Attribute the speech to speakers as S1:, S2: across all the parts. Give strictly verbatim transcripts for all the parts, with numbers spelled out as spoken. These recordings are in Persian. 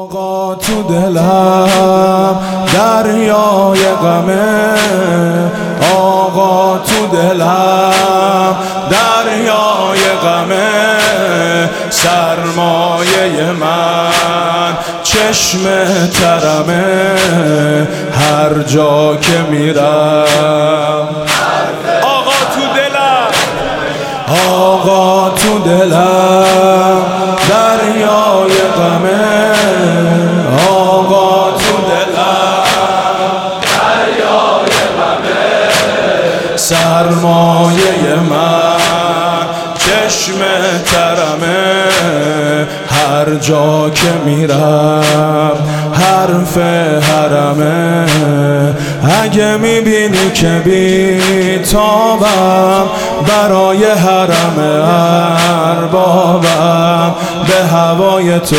S1: آقا تو دلم دریای غمه، آقا تو دلم دریای غمه، سرمایه من چشم ترمه، هر جا که میرم آقا تو دلم، آقا تو دلم دریای غمه، آقا تو دلم دریای غمه، سرمایه من چشم ترمه، هر جا که میرم حرف حرمه. اگه میبینی که بی تابم برای حرم اربابم، به هوای تو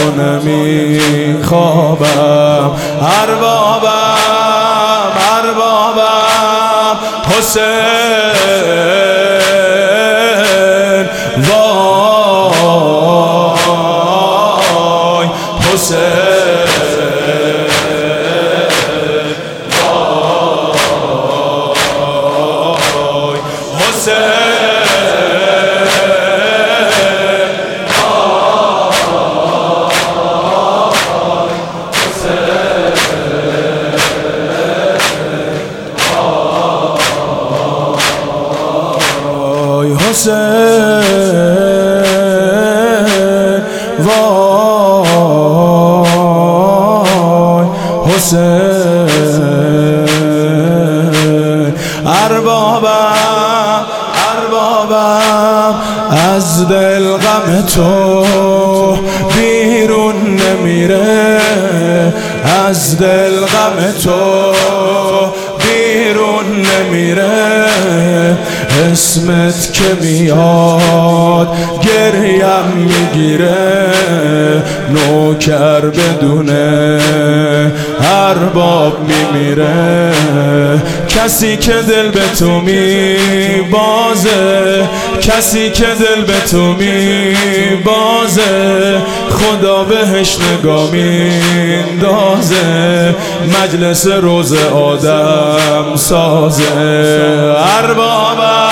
S1: نمیخوابم. اربابم اربابم حسین، وای حسین، حسین، وای حسین. اربابم اربابم از دل غم تو بیرون نمیره، از دل غم تو بیرون نمیره. اسمت که میاد گریم میگیره، نوکر بدونه ارباب میمیره. کسی که دل به تو میبازه، کسی که دل به تو میبازه، خدا بهش نگاه میندازه، مجلس روز آدم سازه. اربابم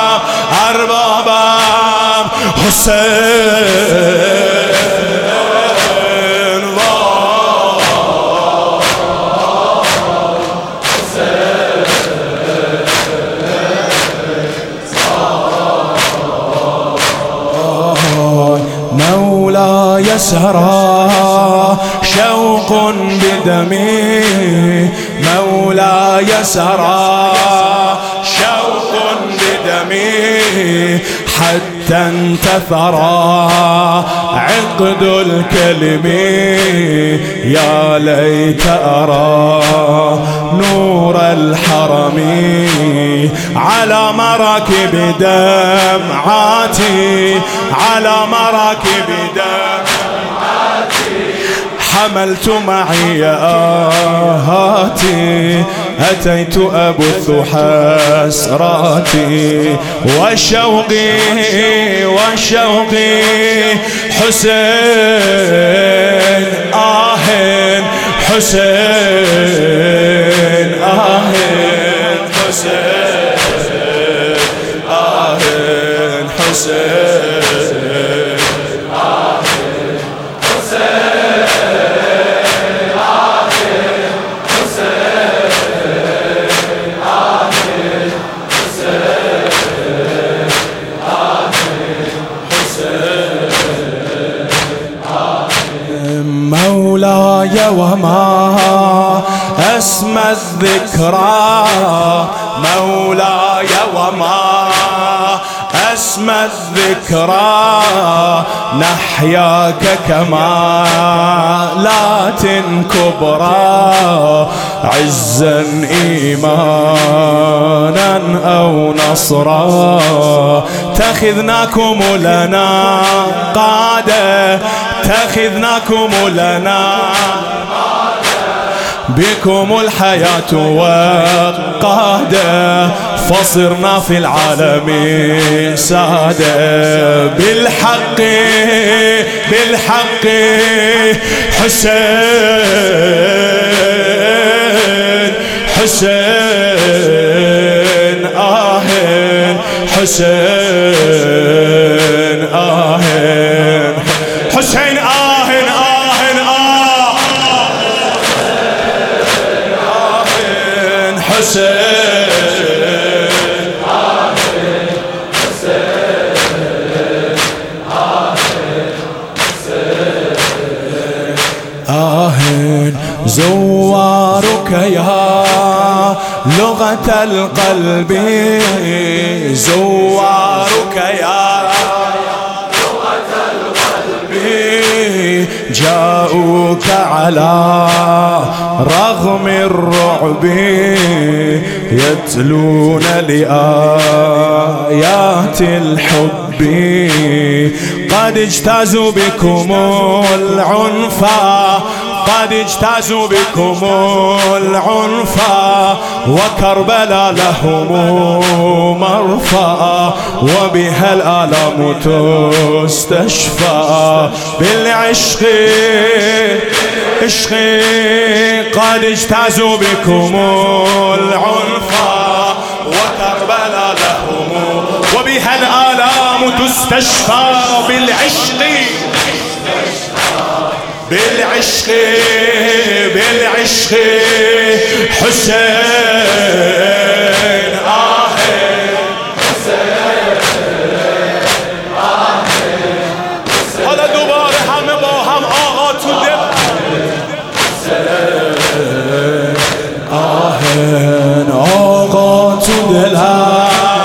S1: اربابم حسین، مولاي سرى شوق بدمي، مولاي سرى شوق بدمي، حتى انتثر عقد الكلم. يا ليت أرى نور الحرم على مراكب دمعاتي، على مراكب دمعاتي، حملت معي آهاتي، أتيت أبث حسراتي وشوقي وشوقي. حسين آه حسين آه حسين آه حسين آه مولاي وما أسمى الذكرى، مولاي وما أسمى الذكرى، نحياك كمالات كبرى، عزا إيمانا أو نصرا. تخذناكم لنا قادة، تخذناكم لنا بكم الحياة وقادة، فصرنا في العالم سادة بالحق بالحق حسين حسين آهن حسين آهن حسين آهن آهن آهن حسين آهن زوارك يا لغة القلب زوارك يا لغة القلب جاءوك على رغم الرعب يتلون لآيات الحب قد اجتازوا بكم العنف قد اجتازوا بكم العنف وكربلا لهم مرفأ وبها الآلام تستشفى بالعشق عشق قد اجتازوا بكم العنف وكربلا لهم وبها الآلام تستشفى بالعشق بالعشق بالعشق حسين آهن حسين آهن حالا دوباره همه با هم آقا تو دل حسین آهن آقا تو دلم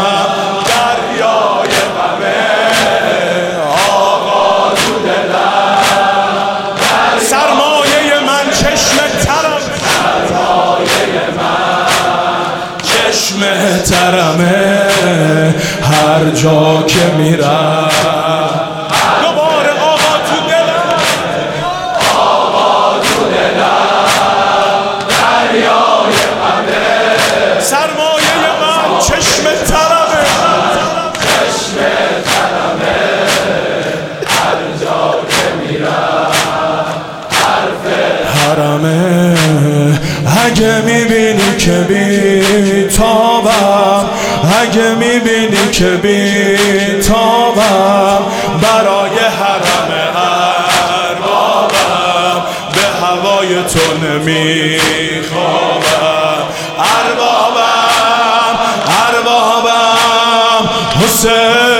S1: دریای غمه آقا تو دلم سرمایه من چشم ترم سرمایه من چشم ترمه هر جا که میرم دوباره آقا تو دلم آقا تو دلم دریای غمه سرمایه من چشم ترمه چشم ترمه هر جا که میرم حرمه اگه میبینی که بی تابم اگه میبینی که بی تابم برای حرم اربابم به هوای تو نمیخوابم اربابم اربابم حسین